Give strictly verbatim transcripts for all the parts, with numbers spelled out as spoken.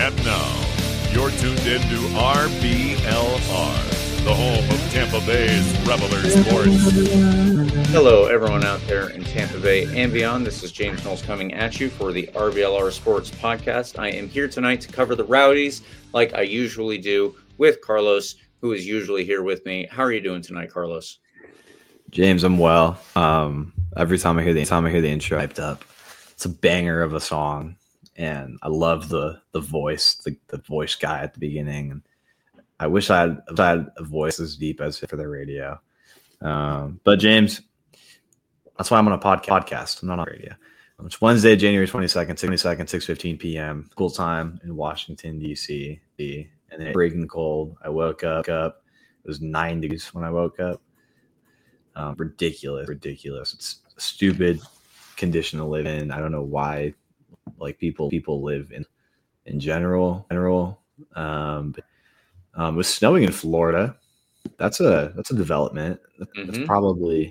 And now, you're tuned in to R B L R, the home of Tampa Bay's Revelers Sports. Hello, everyone out there in Tampa Bay and beyond. This is James Knowles coming at you for the R B L R Sports Podcast. I am here tonight to cover the Rowdies like I usually do with Carlos, who is usually here with me. How are you doing tonight, Carlos? James, I'm well. Um, every time I hear the time I hear the intro, hyped up. It's a banger of a song, and I love the the voice, the, the voice guy at the beginning. And I wish I had, I had a voice as deep as for the radio. Um, but James, that's why I'm on a pod- podcast. I'm not on radio. It's Wednesday, January twenty-second, twenty-second, six fifteen p.m. Cool time in Washington, D C. And it's breaking cold. I woke up. up. It was nine degrees when I woke up. Um, ridiculous, ridiculous. It's a stupid condition to live in. I don't know why, like people people live in in general. General, um, but um, it was snowing in Florida. That's a that's a development. That's Mm-hmm. probably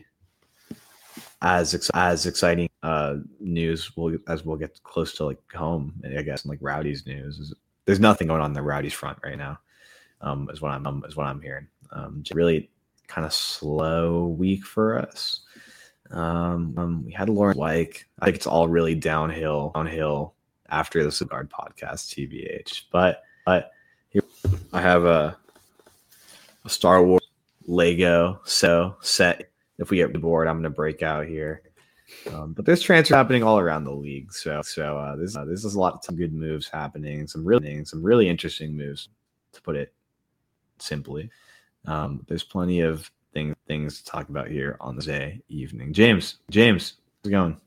as ex- as exciting uh, news we'll, as we'll get close to like home. I guess and like Rowdies news. There's nothing going on the Rowdies front right now. Um, is what I'm um, is what I'm hearing. Um, really. Kind of slow week for us. Um, um, we had Lauren Wyke. I think it's all really downhill, downhill after the Cigar podcast, T B H. But but here I have a, a Star Wars Lego so set. If we get bored, I'm going to break out here. Um, but there's transfer happening all around the league. So so uh, there's uh, there's a lot of some good moves happening. Some really some really interesting moves, to put it simply. Um, there's plenty of things things to talk about here on this day evening. James, James, how's it going?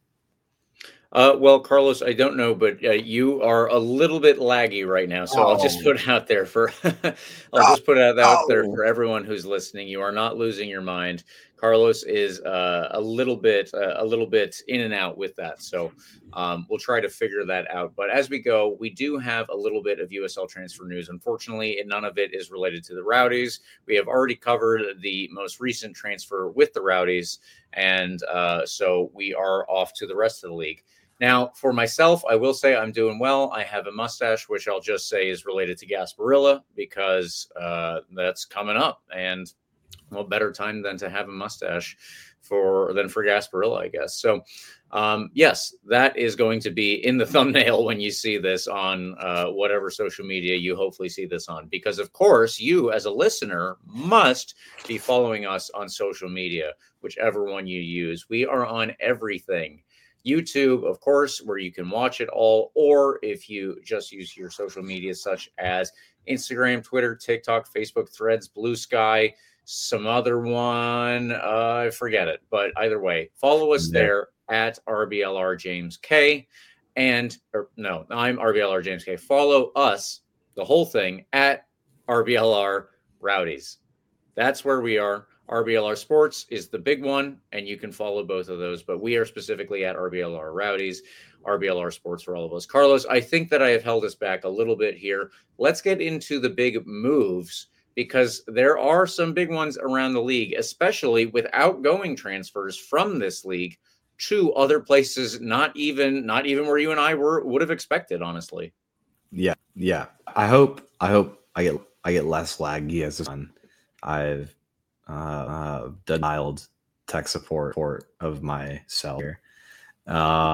Uh, well, Carlos, I don't know, but uh, you are a little bit laggy right now, so oh. I'll just put it out there for I'll oh. just put it out there for everyone who's listening. You are not losing your mind. Carlos is uh, a little bit uh, a little bit in and out with that, so um, we'll try to figure that out. But as we go, we do have a little bit of U S L transfer news. Unfortunately, none of it is related to the Rowdies. We have already covered the most recent transfer with the Rowdies, and uh, so we are off to the rest of the league. Now, for myself, I will say I'm doing well. I have a mustache, which I'll just say is related to Gasparilla because uh, that's coming up, and well, better time than to have a mustache for than for Gasparilla, I guess. So, um, yes, that is going to be in the thumbnail when you see this on uh, whatever social media you hopefully see this on, because of course you as a listener must be following us on social media, whichever one you use. We are on everything. YouTube, of course, where you can watch it all, or if you just use your social media such as Instagram, Twitter, TikTok, Facebook, Threads, Blue Sky, some other one, uh, I forget it, but either way, follow us yeah. there at R B L R James K, and or, no, I'm R B L R James K. Follow us, the whole thing, at R B L R Rowdies. That's where we are. R B L R Sports is the big one, and you can follow both of those, but we are specifically at R B L R Rowdies, R B L R Sports for all of us. Carlos, I think that I have held us back a little bit here. Let's get into the big moves, because there are some big ones around the league, especially with outgoing transfers from this league to other places, not even not even where you and I were would have expected, honestly. Yeah, yeah. I hope I hope I get I get less laggy as this one. I've uh, uh dialed tech support support of my cell here. Uh,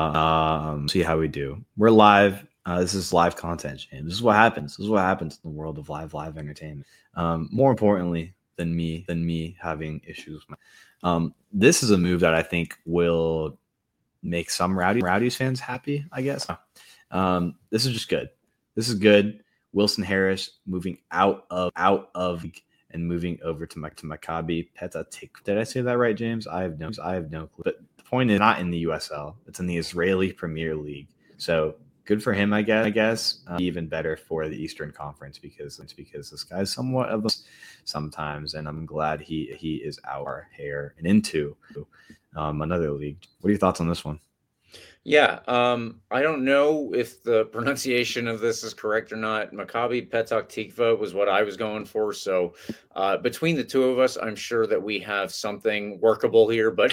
um, see how we do. We're live. Uh, this is live content, James. This is what happens. This is what happens in the world of live live entertainment. Um, more importantly than me than me having issues with my, um, this is a move that I think will make some Rowdy Rowdies fans happy, I guess. Um, this is just good. This is good. Wilson Harris moving out of out of and moving over to to Maccabi Petah Tikva. Did I say that right, James? I have no I have no clue. But the point is not in the U S L. It's in the Israeli Premier League. So good for him, I guess. I guess um, even better for the Eastern Conference because it's because this guy's somewhat of a sometimes, and I'm glad he he is out our hair and into um, another league. What are your thoughts on this one? Yeah, um, I don't know if the pronunciation of this is correct or not. Maccabi Petach Tikva was what I was going for. So uh, between the two of us, I'm sure that we have something workable here. But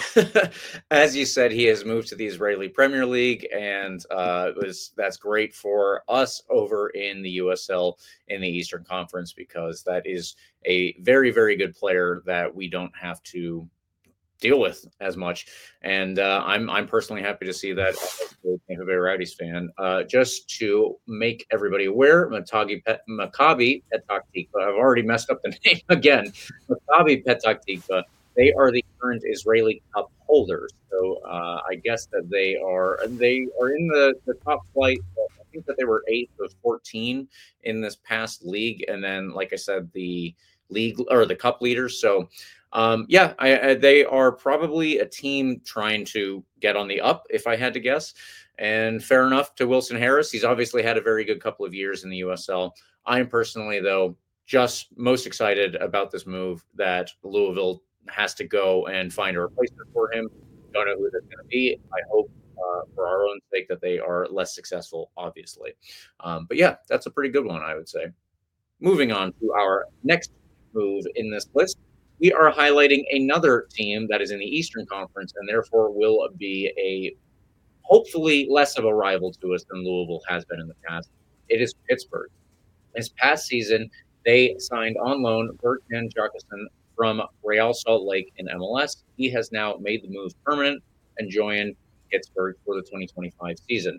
as you said, he has moved to the Israeli Premier League, and uh, it was that's great for us over in the U S L in the Eastern Conference, because that is a very, very good player that we don't have to deal with as much. And uh, I'm I'm personally happy to see that as a Tampa Bay Rowdies fan. Uh, just to make everybody aware, Maccabi Pet, Maccabi Petach Tikva. I've already messed up the name again. Maccabi Petach Tikva. They are the current Israeli Cup holders. So uh, I guess that they are they are in the, the top flight. I think that they were eighth of fourteen in this past league, and then, like I said, the league or the cup leaders. So um, yeah, I, I, they are probably a team trying to get on the up, if I had to guess. And fair enough to Wilson Harris. He's obviously had a very good couple of years in the U S L. I am personally, though, just most excited about this move that Louisville has to go and find a replacement for him. Don't know who that's going to be. I hope, uh, for our own sake, that they are less successful, obviously. Um, but yeah, that's a pretty good one, I would say. Moving on to our next move in this list, we are highlighting another team that is in the Eastern Conference and therefore will be a hopefully less of a rival to us than Louisville has been in the past. It is Pittsburgh. This past season, they signed on loan Bertrand Jacquesson from Real Salt Lake in M L S. He has now made the move permanent and joined Pittsburgh for the twenty twenty-five season.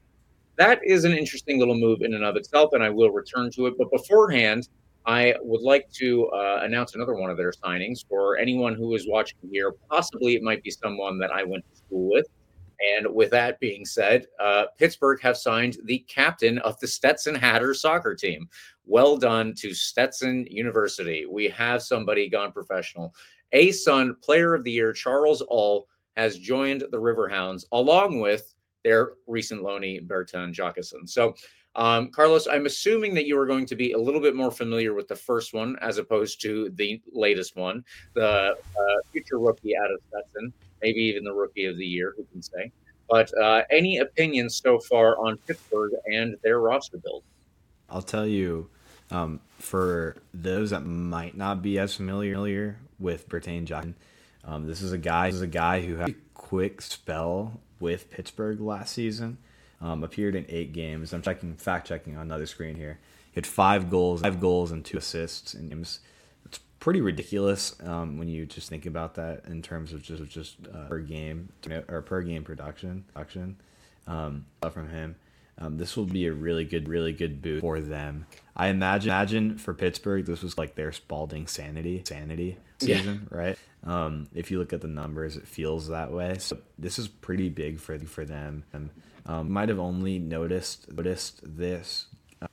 That is an interesting little move in and of itself, and I will return to it. But beforehand, I would like to uh, announce another one of their signings for anyone who is watching here. Possibly it might be someone that I went to school with. And with that being said, uh, Pittsburgh have signed the captain of the Stetson Hatters soccer team. Well done to Stetson University. We have somebody gone professional. A-Sun Player of the Year, Charles All, has joined the Riverhounds along with their recent loanee, Bertrand Jacquesson. So, um, Carlos, I'm assuming that you are going to be a little bit more familiar with the first one as opposed to the latest one, the uh, future rookie out of Stetson, maybe even the rookie of the year, who can say. But uh, any opinions so far on Pittsburgh and their roster build? I'll tell you, um, for those that might not be as familiar with Bertrand Jacquesson, um, this is a guy. This is a guy who had a quick spell with Pittsburgh last season. Um, appeared in eight games. I'm checking, fact checking on another screen here. He had five goals, five goals and two assists in games. It's pretty ridiculous um, when you just think about that in terms of just just uh, per game or per game production. Production um, from him. Um, this will be a really good, really good boost for them. I imagine, imagine for Pittsburgh, this was like their Spalding sanity, sanity season, yeah. Right? Um, if you look at the numbers, it feels that way. So this is pretty big for for them. And um, might have only noticed noticed this uh,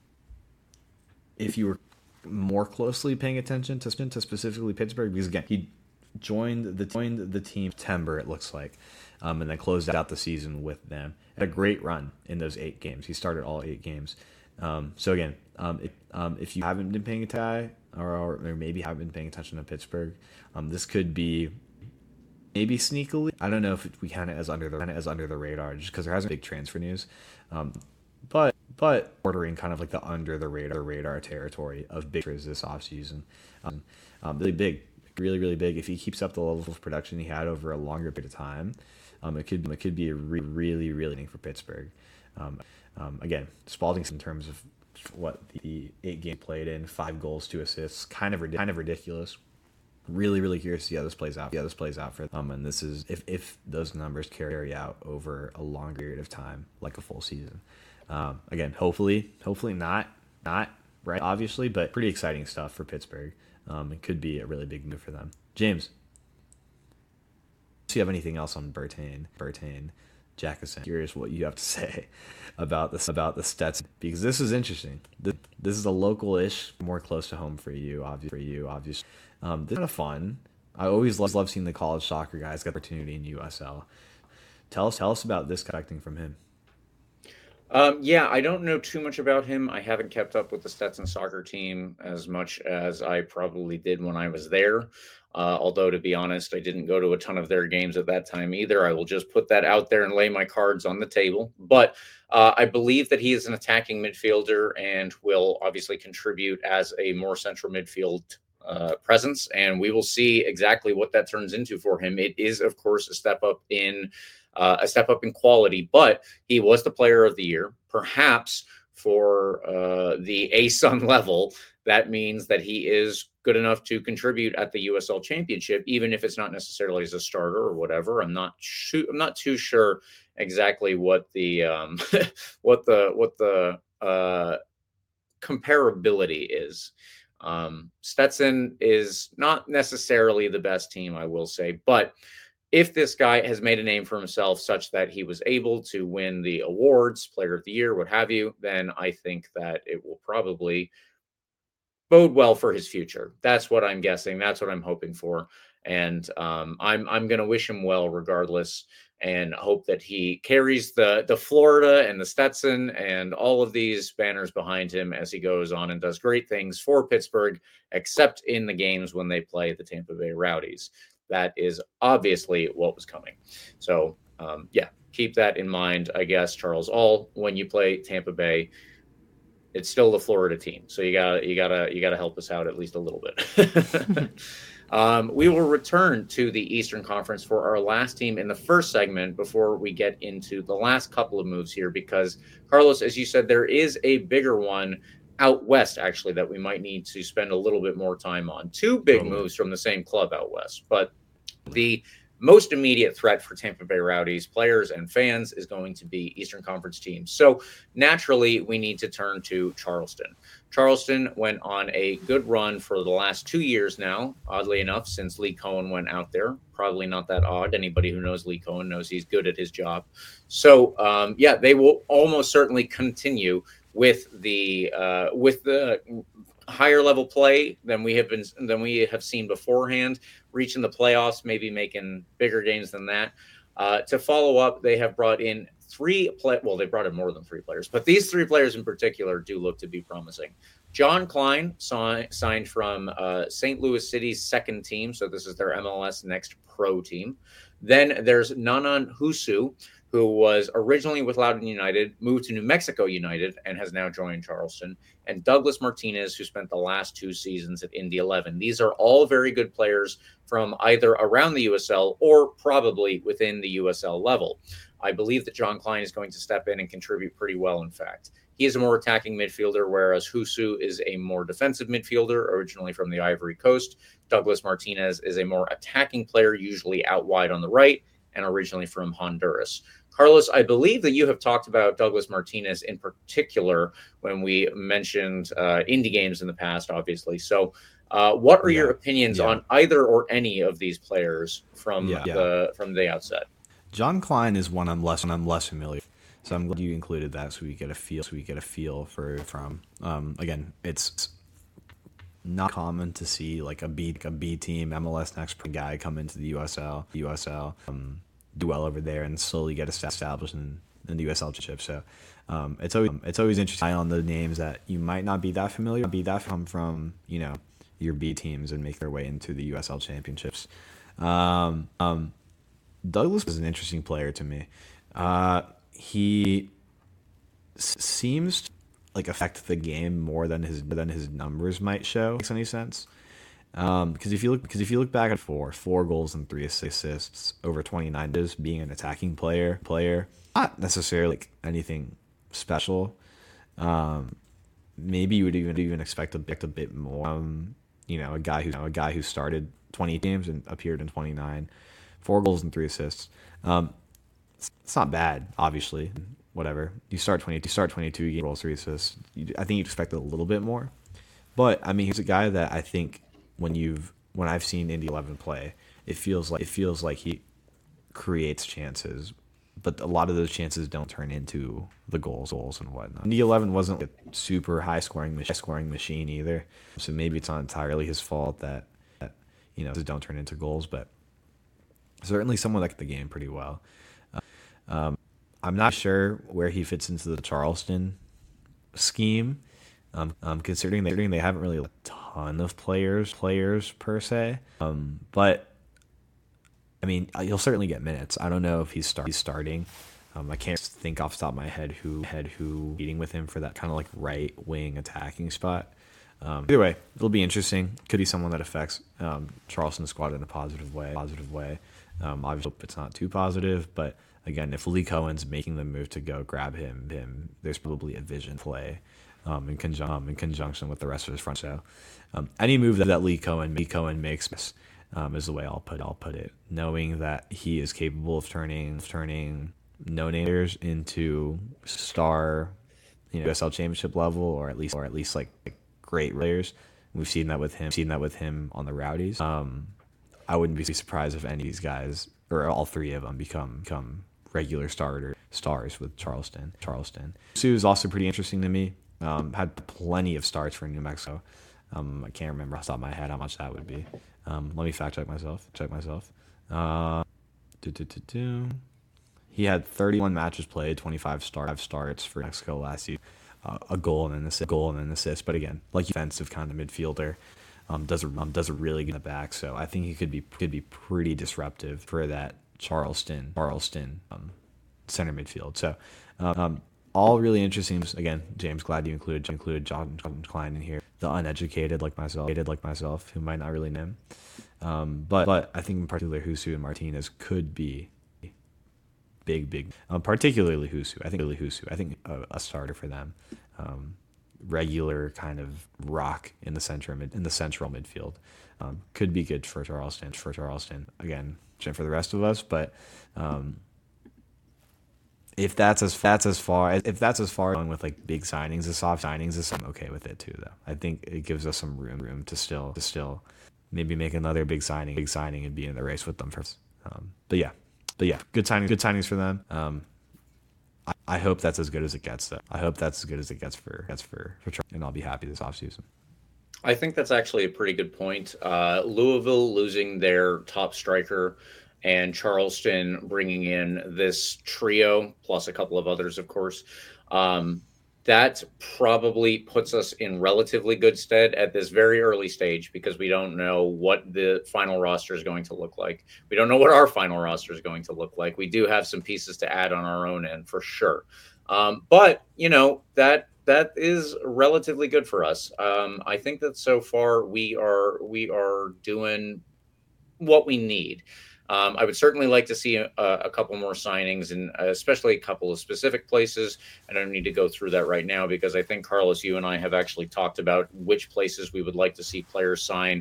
if you were more closely paying attention to to specifically Pittsburgh, because again, he joined the joined the team in September, it looks like, um, and then closed out the season with them. Had a great run in those eight games. He started all eight games. Um, so again, um, if, um, if you haven't been paying attention, or, or maybe haven't been paying attention to Pittsburgh, um, this could be maybe sneakily. I don't know if it, we kind of as under the as under the radar, just because there hasn't been big transfer news. Um, but but ordering kind of like the under the radar radar territory of big transfers this offseason. Um, um, really big, really really big. If he keeps up the level of production he had over a longer period of time, um, it could it could be a re- really really thing for Pittsburgh. Um, um, again, Spalding in terms of what the eight game played in, five goals, two assists, kind of kind of ridiculous. Really, really curious to see how this plays out. Yeah, this plays out for them, and this is if if those numbers carry out over a long period of time, like a full season. Um, again, hopefully, hopefully not, not right, obviously, but pretty exciting stuff for Pittsburgh. Um, it could be a really big move for them. James, do you have anything else on Bertrand, Bertrand Jacquesson? Curious what you have to say about this, about the Stetson, because this is interesting. This, this is a local-ish, more close to home for you, obviously. For you, obviously. Um, this is kind of fun. I always love, love seeing the college soccer guys get opportunity in U S L. Tell us, tell us about this connecting from him. Um, yeah, I don't know too much about him. I haven't kept up with the Stetson soccer team as much as I probably did when I was there. Uh, although, to be honest, I didn't go to a ton of their games at that time either. I will just put that out there and lay my cards on the table. But uh, I believe that he is an attacking midfielder and will obviously contribute as a more central midfield uh, presence. And we will see exactly what that turns into for him. It is, of course, a step up in uh, a step up in quality, but he was the player of the year. Perhaps for uh, the A S U N level, that means that he is good enough to contribute at the U S L Championship, even if it's not necessarily as a starter or whatever. I'm not sure. I'm not too sure exactly what the um, what the what the uh, comparability is. Um, Stetson is not necessarily the best team, I will say, but if this guy has made a name for himself such that he was able to win the awards, player of the year, what have you, then I think that it will probably bode well for his future. That's what I'm guessing. That's what I'm hoping for. And um, I'm I'm going to wish him well regardless, and hope that he carries the the Florida and the Stetson and all of these banners behind him as he goes on and does great things for Pittsburgh, except in the games when they play the Tampa Bay Rowdies. That is obviously what was coming. So, um, yeah, keep that in mind, I guess, Charles. All when you play Tampa Bay, it's still the Florida team. So you gotta you gotta you gotta help us out at least a little bit. um, we will return to the Eastern Conference for our last team in the first segment before we get into the last couple of moves here, because Carlos, as you said, there is a bigger one out west, actually, that we might need to spend a little bit more time on. Two big totally. moves from the same club out west, but the most immediate threat for Tampa Bay Rowdies players and fans is going to be Eastern Conference teams. So naturally, we need to turn to Charleston. Charleston went on a good run for the last two years now, oddly enough, since Lee Cohen went out there. Probably not that odd. Anybody who knows Lee Cohen knows he's good at his job. So, um, yeah, they will almost certainly continue with the uh, with the higher level play than we have been than we have seen beforehand, reaching the playoffs, maybe making bigger games than that. Uh, to follow up, they have brought in three play. Well, they brought in more than three players, but these three players in particular do look to be promising. John Klein si- signed from uh, Saint Louis City's second team, so this is their M L S Next Pro team. Then there's Nanan Husu, who was originally with Loudoun United, moved to New Mexico United, and has now joined Charleston, and Douglas Martinez, who spent the last two seasons at Indy eleven. These are all very good players from either around the U S L or probably within the U S L level. I believe that John Klein is going to step in and contribute pretty well, in fact. He is a more attacking midfielder, whereas Husu is a more defensive midfielder, originally from the Ivory Coast. Douglas Martinez is a more attacking player, usually out wide on the right, and originally from Honduras. Carlos, I believe that you have talked about Douglas Martinez in particular when we mentioned uh, indie games in the past, obviously. So uh, what are yeah. your opinions yeah. on either or any of these players from yeah. the from the outset? John Klein is one I'm less I'm less familiar with. So I'm glad you included that so we get a feel so we get a feel for from um, again, it's not common to see like a B like a B team M L S Next guy come into the U S L U S L um, do well over there and slowly get established in, in the U S L Championship. So um, it's always it's always interesting on the names that you might not be that familiar, be that come from you know your B teams and make their way into the U S L Championships. Um, um, Douglas was an interesting player to me. Uh, he s- seems to, like affect the game more than his than his numbers might show. Makes any sense? Um, because if you look, because if you look back at four, four goals and three assists over twenty-nine days, being an attacking player, player, not necessarily like anything special. Um, maybe you would even even expect a bit a bit more. Um, you know, a guy who you know, a guy who started twenty games and appeared in twenty-nine, four goals and three assists. Um, it's, it's not bad, obviously. Whatever you start twenty, you start twenty-two goals, three assists. You, I think you'd expect a little bit more, but I mean, he's a guy that I think. When you've when I've seen Indy eleven play, it feels like it feels like he creates chances, but a lot of those chances don't turn into the goals, goals and whatnot. Indy eleven wasn't a super high scoring high scoring machine either, so maybe it's not entirely his fault that, that you know don't turn into goals, but certainly someone that can the game pretty well. Um, I'm not sure where he fits into the Charleston scheme. Um, um, considering they, considering they haven't really a ton of players, players per se. Um, but I mean, he'll certainly get minutes. I don't know if he's, start, he's starting. Um, I can't think off the top of my head who head who beating with him for that kind of like right wing attacking spot. Um, either way, it'll be interesting. Could be someone that affects um, Charleston's squad in a positive way. Positive way. Um, obviously, hope it's not too positive, but again, if Lee Cohen's making the move to go grab him, him, there's probably a vision play. Um, in, conjun- um, in conjunction with the rest of his front. So, um, any move that, that Lee Cohen Lee Cohen makes um, is the way I'll put I'll put it. Knowing that he is capable of turning turning no namers into star, you know, U S L championship level, or at least or at least like, like great players. We've seen that with him. Seen that with him on the Rowdies. Um, I wouldn't be surprised if any of these guys or all three of them become become regular starter stars with Charleston. Charleston. Sue is also pretty interesting to me. Um, had plenty of starts for New Mexico. Um, I can't remember off the top of my head how much that would be. Um, let me fact check myself. Check myself. Uh, do, do, do, do. He had thirty-one matches played, twenty-five start, starts for Mexico last season. Uh, a goal and an assist. Goal and an assist. But again, like defensive kind of midfielder, um, does a um, does a really good in the back. So I think he could be could be pretty disruptive for that Charleston Charleston um, center midfield. So. Um, All really interesting. Again, James, glad you included included John, John Klein in here. The uneducated like myself, like myself, who might not really know him. Um, but but I think in particular, Husu and Martinez could be big, big. Um, particularly Husu. I think really Husu. I think a, a starter for them. Um, regular kind of rock in the center mid, in the central midfield. Um, could be good for Charleston. For Charleston again, for the rest of us, but. Um, If that's as that's as far if that's as far going with like big signings, as soft signings, is I'm okay with it too. Though I think it gives us some room room to still to still maybe make another big signing, big signing, and be in the race with them first. Um, but yeah, but yeah, good signings, good signings for them. Um, I, I hope that's as good as it gets. Though I hope that's as good as it gets for gets for for and I'll be happy this offseason. I think that's actually a pretty good point. Uh, Louisville losing their top striker. And Charleston bringing in this trio, plus a couple of others, of course. Um, that probably puts us in relatively good stead at this very early stage because we don't know what the final roster is going to look like. We don't know what our final roster is going to look like. We do have some pieces to add on our own end for sure. Um, but, you know, that that is relatively good for us. Um, I think that so far we are we are doing what we need. Um, I would certainly like to see a, a couple more signings, and especially a couple of specific places. I don't need to go through that right now because I think, Carlos, you and I have actually talked about which places we would like to see players sign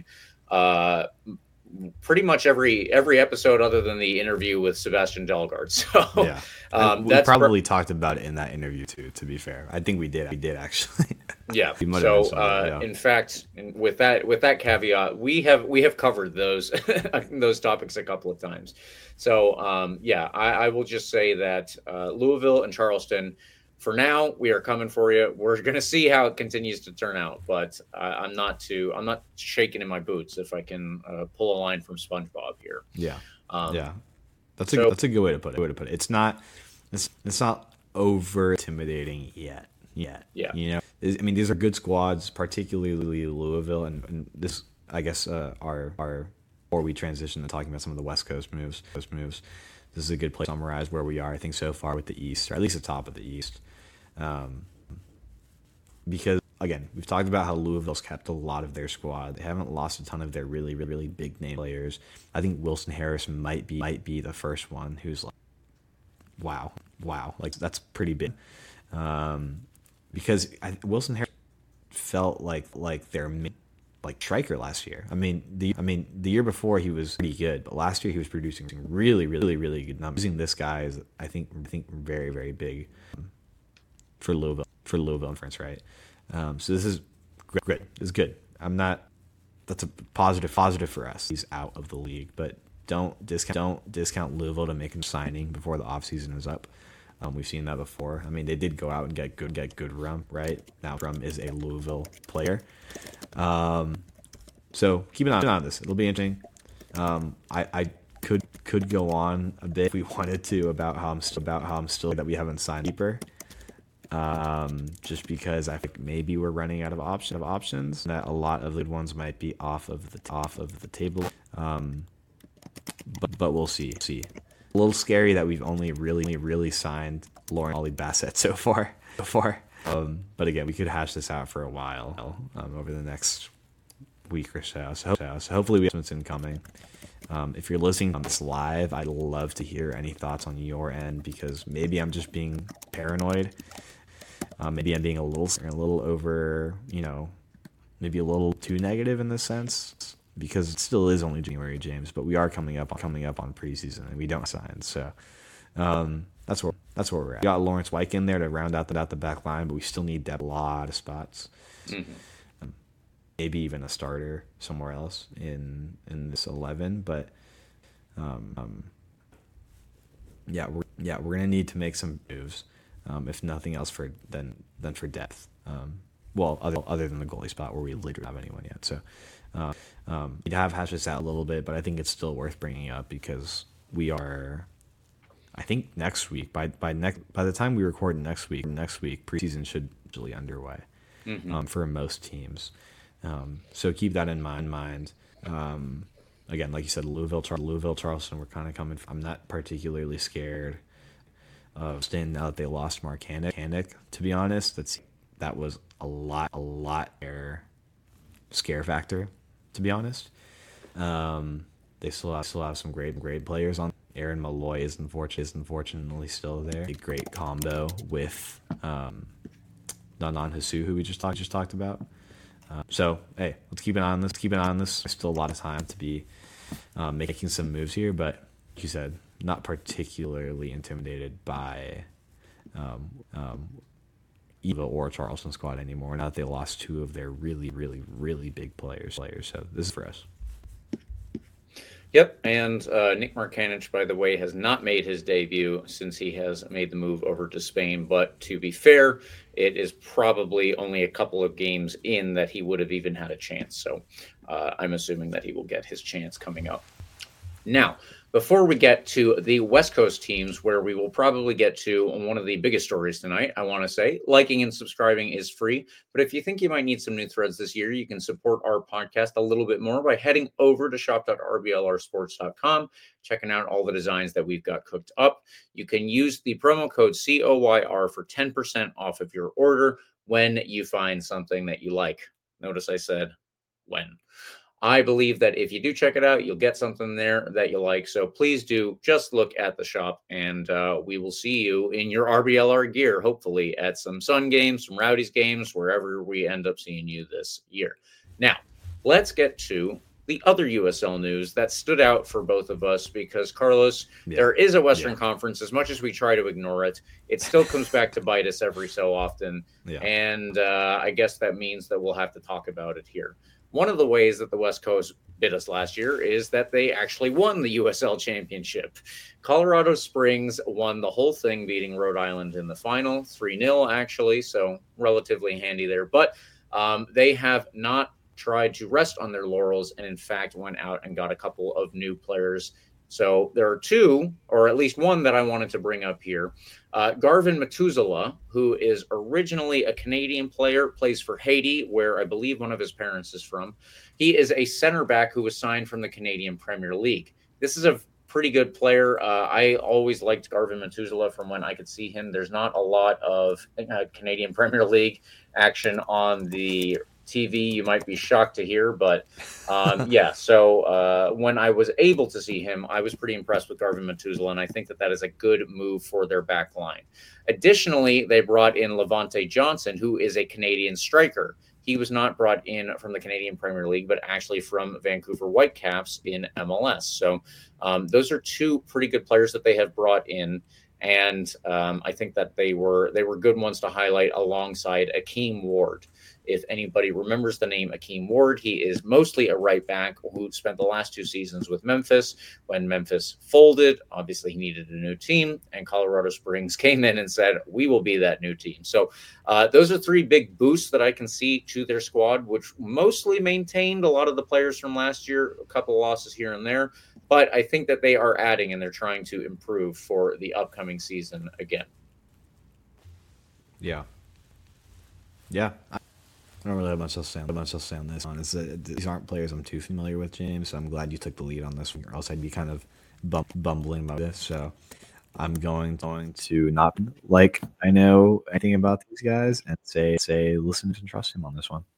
uh, pretty much every every episode other than the interview with Sebastian Delgard. So yeah, um, we that's probably per- talked about it in that interview too, to be fair. I think we did. We did actually. Yeah. We so, some, uh, yeah. in fact, with that with that caveat, we have we have covered those those topics a couple of times. So, um, yeah, I, I will just say that uh, Louisville and Charleston, for now, we are coming for you. We're going to see how it continues to turn out, but uh, I'm not too I'm not shaking in my boots if I can uh, pull a line from SpongeBob here. Yeah. Um, yeah. That's so, a that's a good way to put it. Way to put it. It's not it's it's not over intimidating yet. Yet. Yeah. You know, I mean, these are good squads, particularly Louisville, and, and this, I guess, uh, our our before we transition to talking about some of the West Coast moves, Coast moves. This is a good place to summarize where we are, I think, so far with the East, or at least the top of the East. Um, because again, we've talked about how Louisville's kept a lot of their squad. They haven't lost a ton of their really, really, really big name players. I think Wilson Harris might be might be the first one who's like, wow, wow, like that's pretty big. Um, because I, Wilson Harris felt like like their like striker last year. I mean the I mean the year before he was pretty good, but last year he was producing really, really, really good numbers. Using this guy is I think I think very, very big for Louisville for Louisville inference, right? Um, so this is great. Great. It's good. I'm not. That's a positive. Positive for us. He's out of the league, but don't discount. Don't discount Louisville to make him signing before the offseason is up. Um, we've seen that before. I mean, they did go out and get good. Get good Rum right now. Rum is a Louisville player. Um, so keep an eye on this. It'll be interesting. Um, I, I could could go on a bit if we wanted to about how I'm still about how I'm still that we haven't signed keeper. Um, just because I think maybe we're running out of option of options. That a lot of the good ones might be off of the off of the table. Um, but but we'll see. See, a little scary that we've only really really signed Lauren Ollie Bassett so far. So far. Um, but again, we could hash this out for a while um, over the next week or so. So, so hopefully we have something incoming. Um, if you're listening on this live, I'd love to hear any thoughts on your end, because maybe I'm just being paranoid. Um, maybe I'm being a little a little over, you know, maybe a little too negative in this sense, because it still is only January, James, but we are coming up coming up on preseason and we don't sign. So um, that's where that's where we're at. We got Lawrence Wyke in there to round out the, out the back line, but we still need depth a lot of spots. Mm-hmm. Um, maybe even a starter somewhere else in in this eleven, but um, um yeah, we're yeah we're gonna need to make some moves. Um, if nothing else for than than for depth. Um, well, other other than the goalie spot where we literally don't have anyone yet. So uh, um, we'd have hashed this out a little bit, but I think it's still worth bringing up because we are. I think next week by by next by the time we record next week next week preseason should be underway mm-hmm. um, for most teams. Um, so keep that in mind. mind. Um, again, like you said, Louisville, Char- Louisville, Charleston. We're kind of coming. I'm not particularly scared of staying now that they lost Mark Hannick. To be honest, that's that was a lot, a lot air scare factor. To be honest, um, they still have, still have some great, great players on. Aaron Malloy is unfortunately, is unfortunately still there. A great combo with um, Nanan Hasu, who we just talked just talked about. Uh, so hey, let's keep an eye on this. Keep an eye on this. There's still a lot of time to be um, making some moves here, but like you said, not particularly intimidated by um, um, Eva or Charleston squad anymore. Now that they lost two of their really, really, really big players. Players, so this is for us. Yep, and uh, Nick Markanich, by the way, has not made his debut since he has made the move over to Spain. But to be fair, it is probably only a couple of games in that he would have even had a chance. So uh, I'm assuming that he will get his chance coming up. Now, before we get to the West Coast teams, where we will probably get to one of the biggest stories tonight, I want to say liking and subscribing is free. But if you think you might need some new threads this year, you can support our podcast a little bit more by heading over to shop dot r b l r sports dot com, checking out all the designs that we've got cooked up. You can use the promo code C O Y R for ten percent off of your order when you find something that you like. Notice I said when. I believe that if you do check it out, you'll get something there that you like. So please do just look at the shop, and uh, we will see you in your R B L R gear, hopefully at some Sun games, some Rowdies games, wherever we end up seeing you this year. Now, let's get to the other U S L news that stood out for both of us because, Carlos, yeah. there is a Western yeah. Conference. As much as we try to ignore it, it still comes back to bite us every so often. Yeah. And uh, I guess that means that we'll have to talk about it here. One of the ways that the West Coast bit us last year is that they actually won the U S L championship. Colorado Springs won the whole thing, beating Rhode Island in the final, three nil actually, so relatively handy there. But um, they have not tried to rest on their laurels and, in fact, went out and got a couple of new players. So there are two, or at least one that I wanted to bring up here. Uh, Garvin Methuselah, who is originally a Canadian player, plays for Haiti, where I believe one of his parents is from. He is a center back who was signed from the Canadian Premier League. This is a pretty good player. Uh, I always liked Garvin Methuselah from when I could see him. There's not a lot of uh, Canadian Premier League action on the T V, you might be shocked to hear, but um, yeah, so uh, when I was able to see him, I was pretty impressed with Garvin Methuselah, and I think that that is a good move for their back line. Additionally, they brought in Levante Johnson, who is a Canadian striker. He was not brought in from the Canadian Premier League, but actually from Vancouver Whitecaps in M L S. So um, those are two pretty good players that they have brought in. And um, I think that they were they were good ones to highlight alongside Akeem Ward. If anybody remembers the name Akeem Ward, he is mostly a right back who spent the last two seasons with Memphis. When Memphis folded, obviously he needed a new team, and Colorado Springs came in and said, we will be that new team. So uh, those are three big boosts that I can see to their squad, which mostly maintained a lot of the players from last year, a couple of losses here and there. but I think that they are adding and they're trying to improve for the upcoming season again. Yeah. Yeah. I don't really have much else to say, much else to say on this one. It's, uh, these aren't players I'm too familiar with, James, so I'm glad you took the lead on this one, or else I'd be kind of bum- bumbling about this. So I'm going, going to not like I know anything about these guys and say, say, listen and trust him on this one.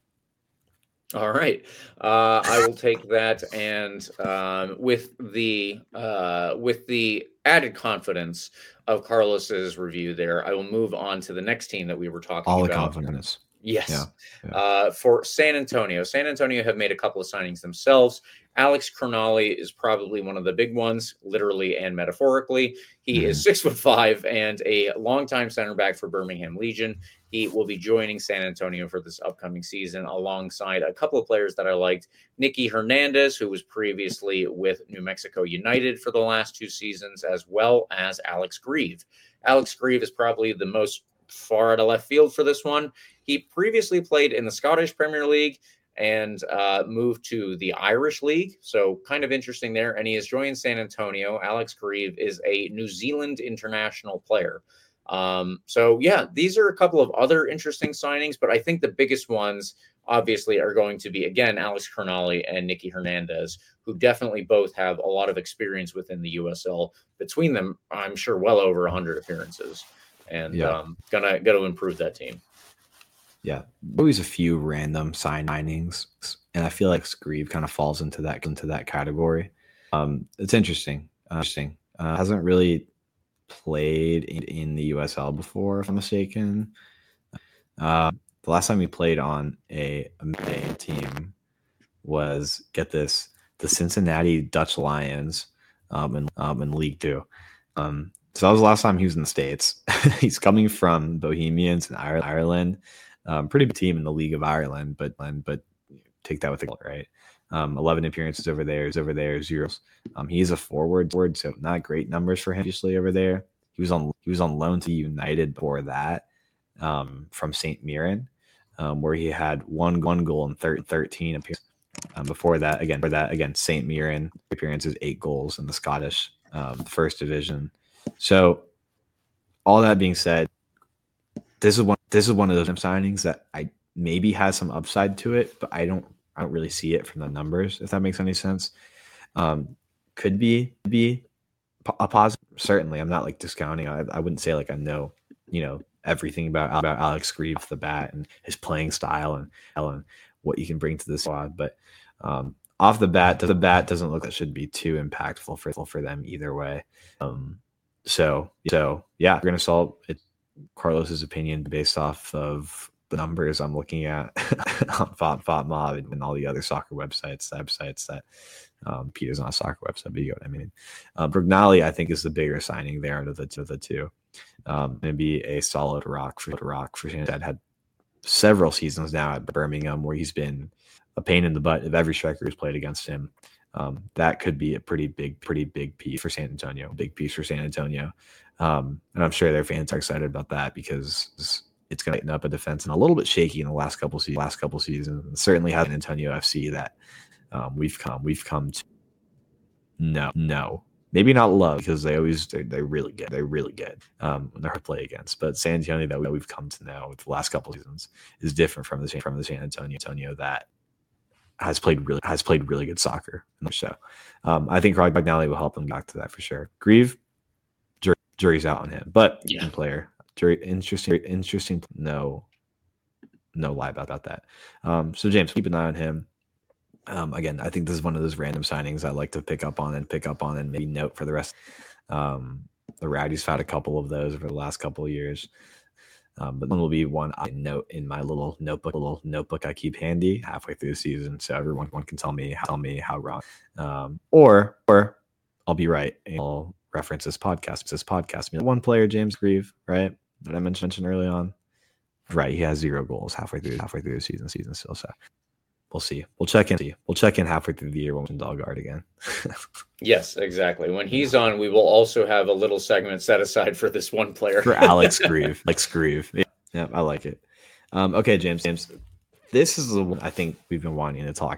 All right. Uh, I will take that, and um, with the uh, with the added confidence of Carlos's review there, I will move on to the next team that we were talking All about. All the confidence. Yes. Yeah, yeah. Uh, for San Antonio. San Antonio have made a couple of signings themselves. Alex Crognale is probably one of the big ones, literally and metaphorically. He mm-hmm. is six foot five and a longtime center back for Birmingham Legion. He will be joining San Antonio for this upcoming season alongside a couple of players that I liked. Nicky Hernandez, who was previously with New Mexico United for the last two seasons, as well as Alex Grieve. Alex Grieve is probably the most far out of left field for this one. He previously played in the Scottish Premier League and uh, moved to the Irish League. So kind of interesting there. And he has joined San Antonio. Alex Grieve is a New Zealand international player. Um, so, yeah, these are a couple of other interesting signings, but I think the biggest ones obviously are going to be, again, Alex Crognale and Nicky Hernandez, who definitely both have a lot of experience within the U S L. Between them, I'm sure well over one hundred appearances. And yeah. um, gonna, gonna improve that team. Yeah, always a few random signings, and I feel like Grieve kind of falls into that into that category. Um, it's interesting. Uh, interesting. Uh, hasn't really played in, in the U S L before, if I'm mistaken. Uh, the last time he played on a, a team was, get this, the Cincinnati Dutch Lions um, in, um, in League Two. Um, so that was the last time he was in the States. He's coming from Bohemians in Ireland. Um, pretty big team in the League of Ireland, but but take that with a right. Um, eleven appearances over there is over there, zeros. Um, he's a forward, forward, so not great numbers for him. Obviously, over there, he was on he was on loan to United before that, um, from Saint Mirren, um, where he had one one goal and thirteen appearances. Um, before that, again, for that again, Saint Mirren appearances, eight goals in the Scottish um, First Division. So, all that being said, this is one. This is one of those signings that I maybe has some upside to it, but I don't. I don't really see it from the numbers, if that makes any sense. Um, could be be a positive. Certainly, I'm not like discounting. I, I wouldn't say like I know, you know, everything about about Alex Grieve off the bat and his playing style and and what you can bring to the squad. But um, off the bat, the bat doesn't look like it should be too impactful for for them either way. Um, so so yeah, we're gonna solve it. Carlos's opinion based off of the numbers I'm looking at on Fot Fot Mob and all the other soccer websites, websites that um, Peter's on a soccer website, but you know what I mean. Um, Crognale, I think, is the bigger signing there out of the, of the two. Um, maybe a solid rock for rock for that had several seasons now at Birmingham where he's been a pain in the butt of every striker who's played against him. Um, that could be a pretty big, pretty big piece for San Antonio. Big piece for San Antonio. Um, and I'm sure their fans are excited about that because it's going to tighten up a defense and a little bit shaky in the last couple seasons. Last couple seasons, and certainly has San Antonio F C that um, we've come we've come to. No, no, maybe not love because they always they're, they're really good. They're really good. Um, when they're hard to play against, but San Antonio that, we, that we've come to know with the last couple seasons is different from the from the San Antonio Antonio that has played really has played really good soccer. So um, I think Crognale will help them back to that for sure. Grieve. Jury's out on him, but yeah. player, jury, interesting, interesting. No, no lie about, about that. Um, so James, keep an eye on him. Um, again, I think this is one of those random signings I like to pick up on and pick up on and maybe note for the rest. Um, the Rowdies had a couple of those over the last couple of years, um, but one will be one I note in my little notebook, little notebook I keep handy halfway through the season, so everyone one can tell me tell me how wrong, um, or or I'll be right. And I'll reference this podcast. This podcast. I mean, one player, James Grieve, right? That I mentioned early on. Right, he has zero goals halfway through halfway through the season. Season still, so we'll see. We'll check in. We'll check in halfway through the year when we're in Dalgard again. Yes, exactly. When he's on, we will also have a little segment set aside for this one player for Alex Grieve. Alex Grieve. Yeah, yeah, I like it. Um, okay, James. James, this is the one I think we've been wanting to talk about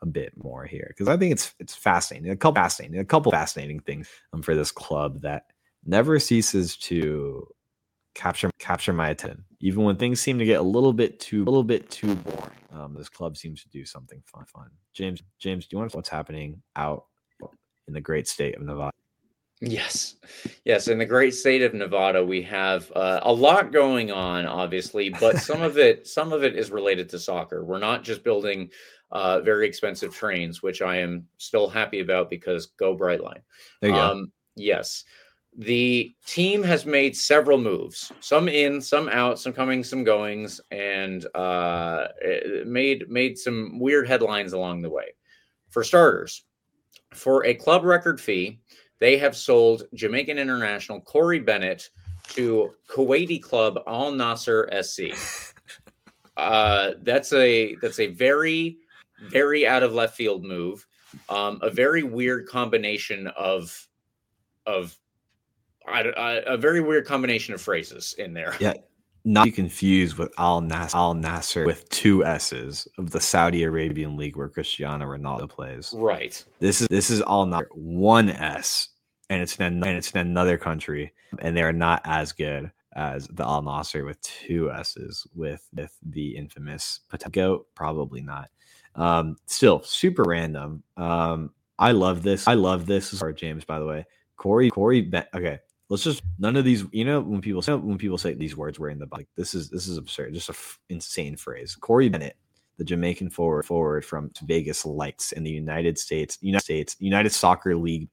a bit more here because I think it's it's fascinating. A couple fascinating, a couple fascinating things um, for this club that never ceases to capture capture my attention, even when things seem to get a little bit too a little bit too boring. Um, this club seems to do something fun. Fun. James, James, do you want to know what's happening out in the great state of Nevada? Yes. Yes. In the great state of Nevada, we have uh, a lot going on, obviously, but some of it, some of it is related to soccer. We're not just building uh, very expensive trains, which I am still happy about because go Brightline. There you um, go. Yes. The team has made several moves, some in, some out, some coming, some goings, and uh, made, made some weird headlines along the way. For starters, for a club record fee, they have sold Jamaican international Corey Bennett to Kuwaiti club Al Nasser S C. Uh, that's a that's a very, very out of left field move. Um, a very weird combination of of I, I, a very weird combination of phrases in there. Yeah, not to be confused with Al Nasser, Al Nasser with two S's of the Saudi Arabian league where Cristiano Ronaldo plays. Right. This is this is Al Nasser one S, and it's in and it's in another country, and they are not as good as the Al Nasser with two S's with with the infamous Potato. Probably not. Um, still super random. Um, I love this. I love this. Sorry, James, by the way. Corey Corey. Ben- okay. Let's just none of these. You know when people say when people say these words, we're in the like. This is this is absurd. Just a f- insane phrase. Corey Bennett, the Jamaican forward forward from Vegas Lights in the United States, United States, United Soccer League,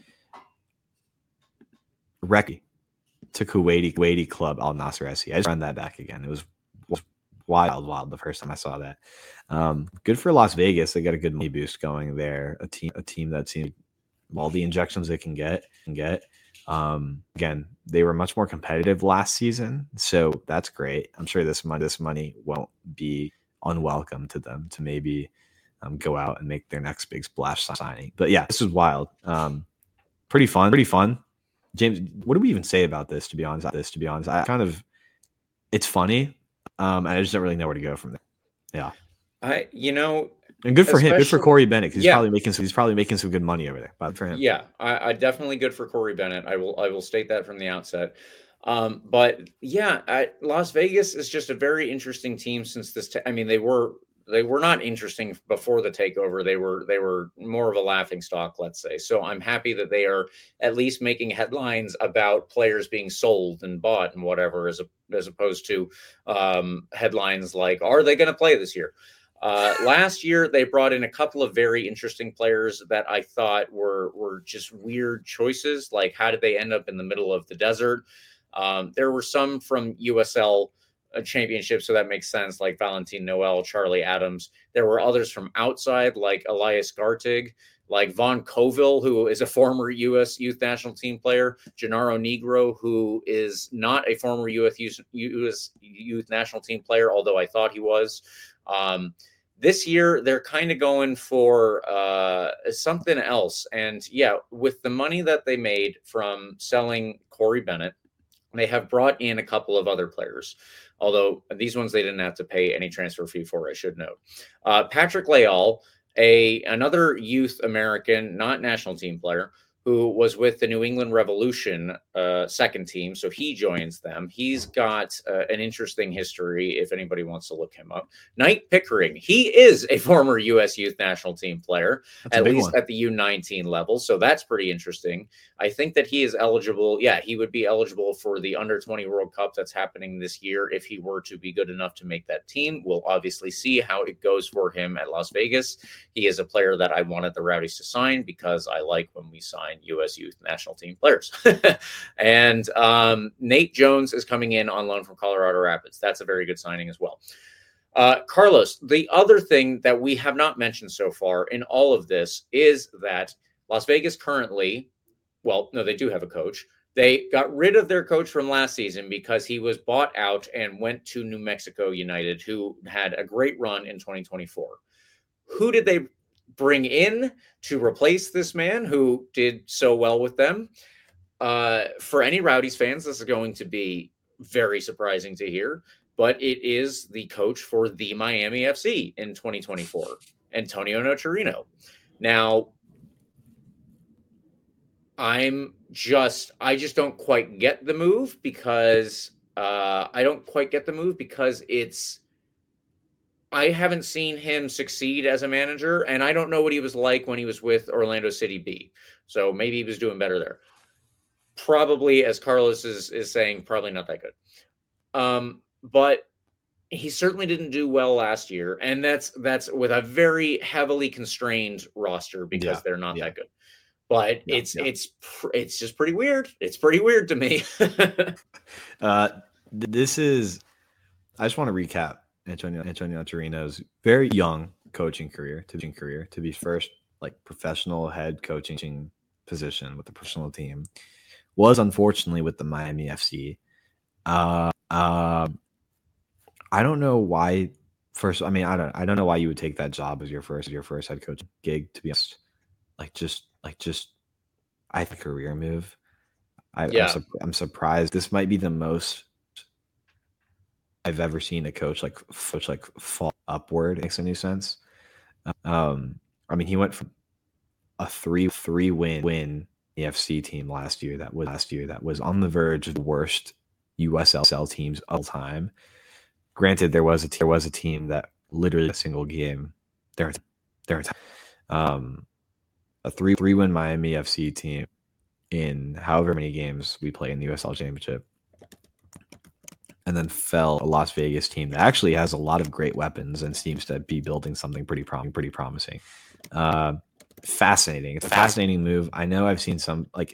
Reki to Kuwaiti Kuwaiti club Al Nasser S C. I just run that back again. It was, was wild, wild the first time I saw that. Um, good for Las Vegas. They got a good money boost going there. A team a team that seems all the injections they can get can get. Um, again, they were much more competitive last season, so that's great. I'm sure this money, this money won't be unwelcome to them to maybe um, go out and make their next big splash signing. But yeah, this is wild. Um, pretty fun, pretty fun. James, what do we even say about this? To be honest, this to be honest, I kind of, it's funny, um, and I just don't really know where to go from there. Yeah, I, you know. And good for him. Good for Corey Bennett. He's yeah. probably making some, he's probably making some good money over there. But for him, yeah, I, I definitely good for Corey Bennett. I will I will state that from the outset. Um, but yeah, I, Las Vegas is just a very interesting team since this. T- I mean, they were they were not interesting before the takeover. They were they were more of a laughing stock, let's say. So I'm happy that they are at least making headlines about players being sold and bought and whatever, as a, as opposed to um, headlines like, "Are they going to play this year?" Uh, last year, they brought in a couple of very interesting players that I thought were were just weird choices. Like, how did they end up in the middle of the desert? Um, there were some from U S L Championship, so that makes sense, like Valentin Noel, Charlie Adams. There were others from outside, like Elias Gartig, like Von Coville, who is a former U S Youth National Team player, Gennaro Negro, who is not a former U S U S Youth National Team player, although I thought he was. Um, this year, they're kind of going for uh, something else. And yeah, with the money that they made from selling Corey Bennett, they have brought in a couple of other players, although these ones they didn't have to pay any transfer fee for, I should note. Uh, Patrick Leal, a another youth American, not national team player, who was with the New England Revolution uh, second team. So he joins them. He's got uh, an interesting history if anybody wants to look him up. Knight Pickering, he is a former U S Youth National Team player, that's at least one. At the U nineteen level. So that's pretty interesting. I think that he is eligible. Yeah, he would be eligible for the under twenty World Cup that's happening this year if he were to be good enough to make that team. We'll obviously see how it goes for him at Las Vegas. He is a player that I wanted the Rowdies to sign because I like when we sign U S Youth National Team players. And um, Nate Jones is coming in on loan from Colorado Rapids. That's a very good signing as well. Uh, Carlos, the other thing that we have not mentioned so far in all of this is that Las Vegas currently, well, no, they do have a coach. They got rid of their coach from last season because he was bought out and went to New Mexico United, who had a great run in twenty twenty-four. Who did they bring in to replace this man who did so well with them? Uh, for any Rowdies fans, this is going to be very surprising to hear, but it is the coach for the Miami F C in twenty twenty-four. Antonio Nocerino. Now, I'm just, I just don't quite get the move because uh, I don't quite get the move because it's, I haven't seen him succeed as a manager, and I don't know what he was like when he was with Orlando City B. So maybe he was doing better there. Probably, as Carlos is, is saying, probably not that good. Um, but he certainly didn't do well last year, and that's that's with a very heavily constrained roster because Yeah, they're not yeah. that good. But Yeah, it's yeah. it's pr- it's just pretty weird. It's pretty weird to me. uh, th- this is. I just want to recap Antonio Antonio Torino's very young coaching career to be career to be first like professional head coaching position with the professional team was unfortunately with the Miami F C. Uh, uh, I don't know why. First, I mean, I don't I don't know why you would take that job as your first your first head coach gig. To be honest, like just like just I think career move. I, Yeah. I'm, su- I'm surprised. This might be the most I've ever seen a coach like coach like fall upward. It makes any sense? Um, I mean, he went from a three three win win E F C team last year that was last year that was on the verge of the worst U S L teams of all time. Granted, there was a there was a team that literally a single game. There, there, um, a three three win Miami F C team in however many games we play in the U S L Championship, and then fell a Las Vegas team that actually has a lot of great weapons and seems to be building something pretty prom- pretty promising. Uh, fascinating. It's a fascinating move. I know I've seen some like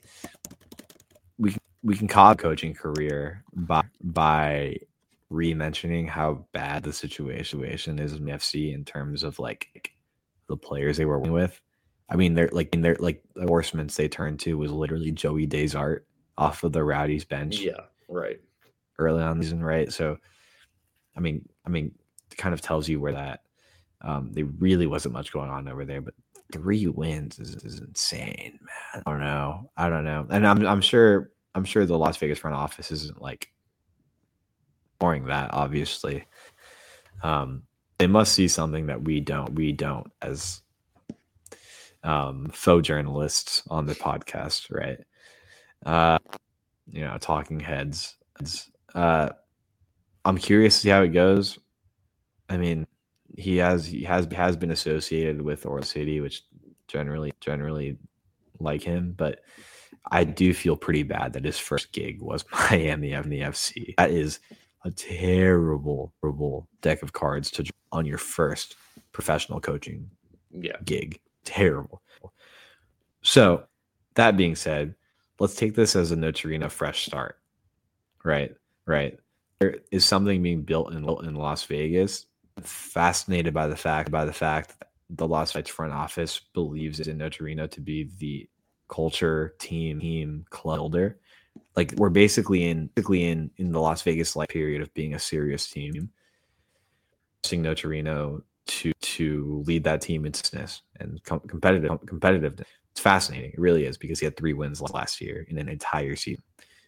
we can, we can call a coaching career by by re-mentioning how bad the situation is in the F C in terms of like the players they were working with. I mean, they're like they're like the endorsements they turned to was literally Joey Desart off of the Rowdies bench. Yeah, right. Early on the season, right? So, I mean, I mean, it kind of tells you where that um, there really wasn't much going on over there. But three wins is, is insane, man. I don't know. I don't know. And I'm I'm sure I'm sure the Las Vegas front office isn't like ignoring that. Obviously, um, they must see something that we don't. We don't as um, faux journalists on the podcast, right? Uh, you know, talking heads. Uh, I'm curious to see how it goes. I mean, he has he has has been associated with Orlando City, which generally generally like him, but I do feel pretty bad that his first gig was Miami in the F C. That is a terrible, terrible deck of cards to on your first professional coaching yeah. gig. Terrible. So that being said, let's take this as a Nocerino fresh start. Right, right. There is something being built in in Las Vegas. Fascinated by the fact by the fact that the Las Vegas front office believes in Nocerino to be the culture team team club builder. Like we're basically in basically in in the Las Vegas like period of being a serious team. Seeing Nocerino to to lead that team into business and com- competitive competitiveness. It's fascinating. It really is because he had three wins last year in an entire season.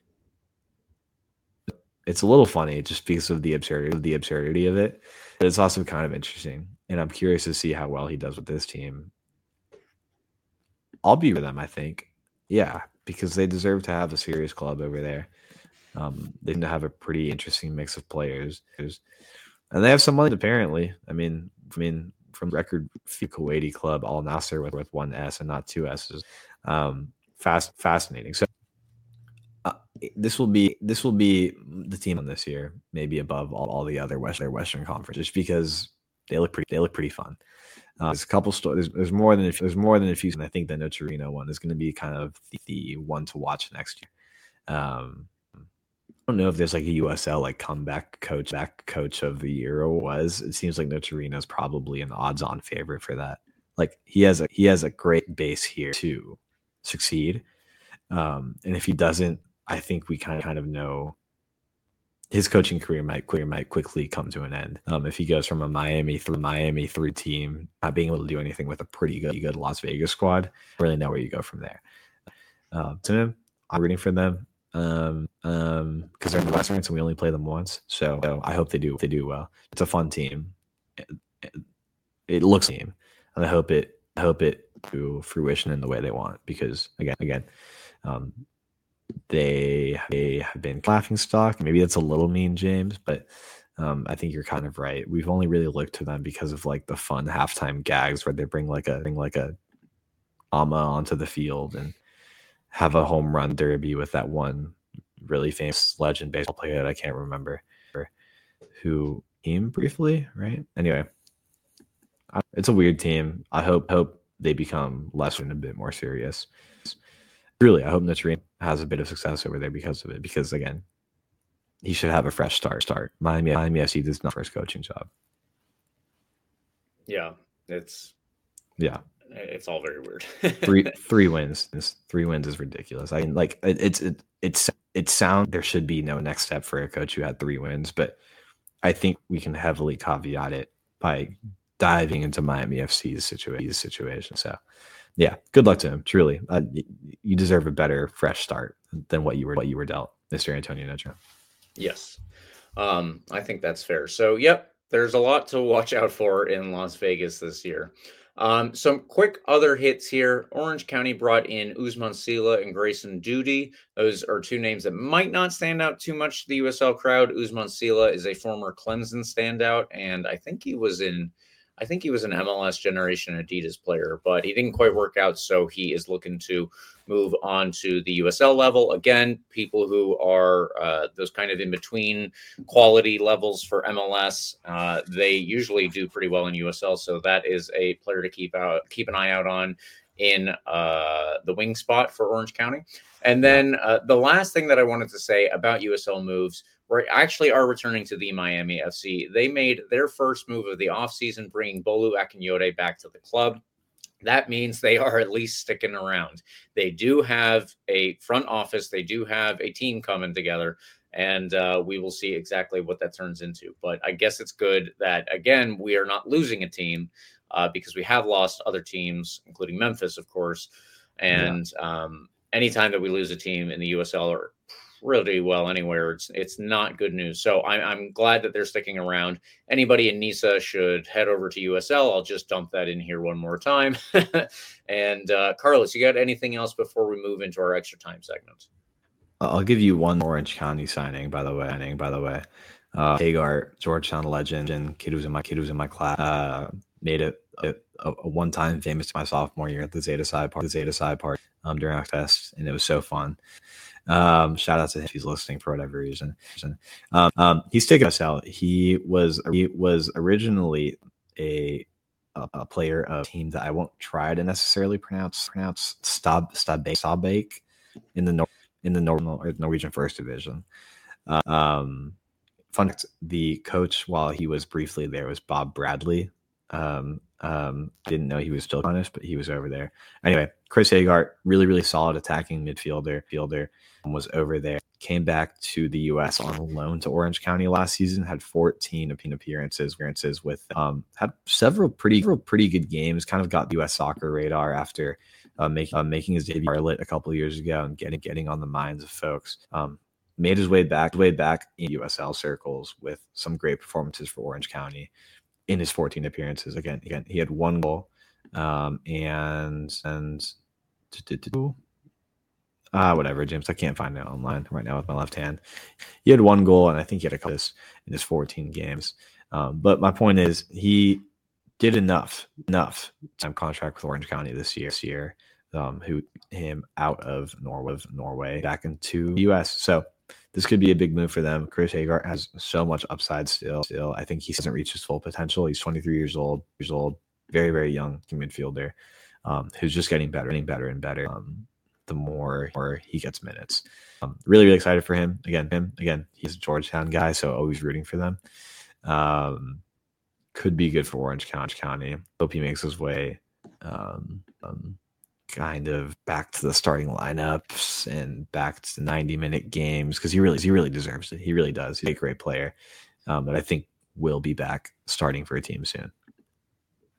It's a little funny just because of the absurdity of the absurdity of it, but it's also kind of interesting. And I'm curious to see how well he does with this team. I'll be with them, I think. Yeah, because they deserve to have a serious club over there. Um, they seem to have a pretty interesting mix of players, and they have some money apparently. I mean, I mean, from record Kuwaiti club Al Nasser with, with one S and not two S's. Um, fast, fascinating. So. Uh, this will be this will be the team on this year, maybe above all, all the other Western Western conferences, just because they look pretty they look pretty fun. Uh, there's a couple stories. There's, there's more than a, there's more than a few, and I think the Nocerino one is going to be kind of the, the one to watch next year. Um, I don't know if there's like a U S L like comeback coach back coach of the year or was. It seems like Nocerino is probably an odds-on favorite for that. Like he has a he has a great base here to succeed, um, and if he doesn't. I think we kind of kind of know his coaching career might career might quickly come to an end. Um, if he goes from a Miami through Miami three team, not being able to do anything with a pretty good good Las Vegas squad, really know where you go from there. Uh, to him, I'm rooting for them um, um, because they're in the Western and we only play them once. So, so I hope they do they do well. It's a fun team. It, it, it looks team. and I hope it I hope it to fruition in the way they want, because again again um, they they have been laughing stock. Maybe that's a little mean, James, but um, I think you're kind of right. We've only really looked to them because of like the fun halftime gags where they bring like a bring like a Ama onto the field and have a home run derby with that one really famous legend baseball player that I can't remember who came briefly, right? Anyway, it's a weird team. I hope hope they become less and a bit more serious. Really, I hope Notre Dame has a bit of success over there because of it. Because again, he should have a fresh start. Start Miami, Miami F C does not first coaching job. Yeah, it's yeah, it's all very weird. three three wins. Three wins is ridiculous. I mean, like it, it's it, it's it sounds there should be no next step for a coach who had three wins, but I think we can heavily caveat it by diving into Miami F C's situation. situation. So, yeah, good luck to him. Truly, uh, you deserve a better, fresh start than what you were what you were dealt, Mister Antonio Netra. Yes, um, I think that's fair. So, yep, there's a lot to watch out for in Las Vegas this year. Um, some quick other hits here. Orange County brought in Usman Sila and Grayson Duty. Those are two names that might not stand out too much to the U S L crowd. Usman Sila is a former Clemson standout, and I think he was in I think he was an M L S Generation Adidas player, but he didn't quite work out, so he is looking to move on to the U S L level. Again, people who are uh, those kind of in-between quality levels for M L S, uh, they usually do pretty well in U S L, so that is a player to keep out, keep an eye out on in uh, the wing spot for Orange County. And then uh, the last thing that I wanted to say about U S L moves, we actually are returning to the Miami F C. They made their first move of the offseason, bringing Bolu Akinyode back to the club. That means they are at least sticking around. They do have a front office. They do have a team coming together, and uh, we will see exactly what that turns into. But I guess it's good that, again, we are not losing a team uh, because we have lost other teams, including Memphis, of course. And yeah. um, anytime that we lose a team in the U S L or really well anywhere, it's it's not good news. So I'm I'm glad that they're sticking around. Anybody in NISA should head over to U S L. I'll just dump that in here one more time. And uh, Carlos, you got anything else before we move into our extra time segment? I'll give you one Orange County signing, by the way. By the way, uh, Hagar, Georgetown legend, and kid who's in my kid who's in my class, uh, made it a, a, a one-time famous to my sophomore year at the Zeta Psi part, the Zeta Psi part um, during our test, and it was so fun. Um, shout out to him if he's listening for whatever reason. Um, um, he's taken us out. He was he was originally a a, a player of a team that I won't try to necessarily pronounce pronounce Stab Stabæk Stabæk in the Nor- in the Nor- Norwegian First Division. Uh, um, fun fact: the coach while he was briefly there was Bob Bradley. Um, um, I didn't know he was still honest, but he was over there. Anyway, Chris Hagar, really, really solid attacking midfielder, fielder, was over there. Came back to the U S on loan to Orange County last season. Had fourteen appearances, appearances with um, had several pretty, several pretty good games. Kind of got the U S soccer radar after uh, making uh, making his debut Charlotte a couple of years ago and getting getting on the minds of folks. Um, made his way back, way back in U S L circles with some great performances for Orange County. In his fourteen appearances, again, again, he had one goal, um, and and ah, uh, whatever, James. I can't find it online right now with my left hand. He had one goal, and I think he had a couple in his fourteen games. Um, but my point is, he did enough, enough time contract with Orange County this year. This year, um, who him out of Norway, Norway back into the U S. So. This could be a big move for them. Chris Hagar has so much upside still. Still, I think he hasn't reached his full potential. He's twenty-three years old, years old, very, very young midfielder, um, who's just getting better, getting better and better. Um, the more, more he gets minutes. Um, really, really excited for him. Again, him again. He's a Georgetown guy, so always rooting for them. Um, could be good for Orange County. Hope he makes his way. Um, um, kind of back to the starting lineups and back to the ninety minute games because he really he really deserves it. He really does. He's a great player, um, but I think will be back starting for a team soon.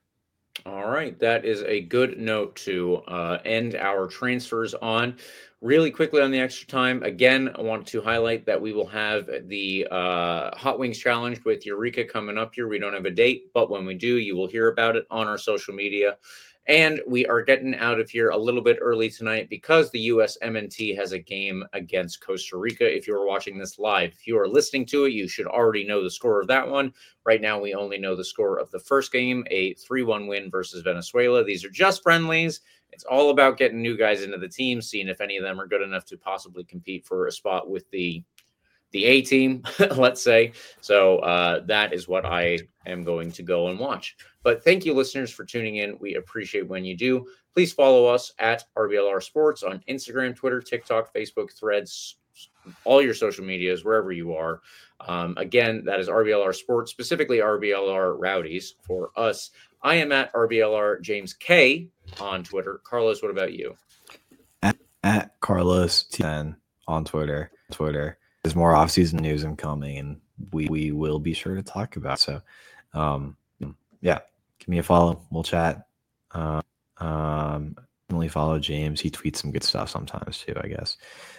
All right, that is a good note to uh, end our transfers on. Really quickly on the extra time, again, I want to highlight that we will have the uh, Hot Wings Challenge with Eureka coming up here. We don't have a date, but when we do, you will hear about it on our social media. And we are getting out of here a little bit early tonight because the U S M N T has a game against Costa Rica. If you are watching this live, if you are listening to it, you should already know the score of that one. Right now, we only know the score of the first game, a three one win versus Venezuela. These are just friendlies. It's all about getting new guys into the team, seeing if any of them are good enough to possibly compete for a spot with the the A team, let's say. So uh, that is what I am going to go and watch. But thank you, listeners, for tuning in. We appreciate when you do. Please follow us at R B L R Sports on Instagram, Twitter, TikTok, Facebook, Threads, all your social medias, wherever you are. Um, again, that is R B L R Sports, specifically R B L R Rowdies for us. I am at R B L R James K on Twitter. Carlos, what about you? At, at Carlos T N on Twitter. Twitter. There's more off-season news incoming, and we, we will be sure to talk about it. So, um, yeah, give me a follow. We'll chat. Uh, um, definitely follow James. He tweets some good stuff sometimes too, I guess.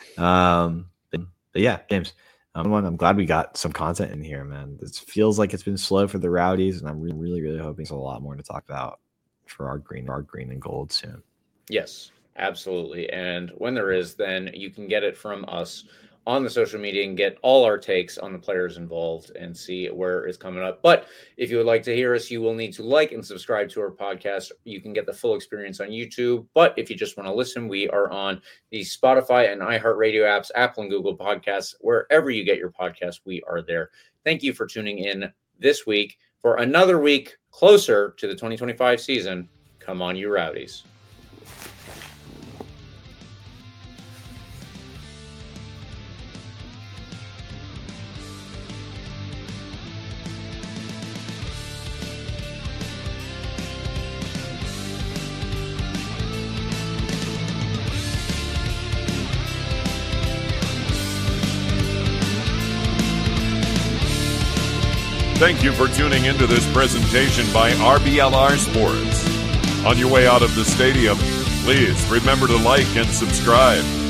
Um, but, but yeah, James, um, I'm glad we got some content in here, man. It feels like it's been slow for the Rowdies, and I'm really, really, really hoping there's a lot more to talk about for our green, our green and gold soon. Yes, absolutely. And when there is, then you can get it from us on the social media and get all our takes on the players involved and see where it's coming up. But if you would like to hear us, you will need to like and subscribe to our podcast. You can get the full experience on YouTube. But if you just want to listen, we are on the Spotify and iHeartRadio apps, Apple and Google Podcasts, wherever you get your podcasts, we are there. Thank you for tuning in this week for another week closer to the twenty twenty-five season. Come on, you Rowdies. Thank you for tuning into this presentation by R B L R Sports. On your way out of the stadium, please remember to like and subscribe.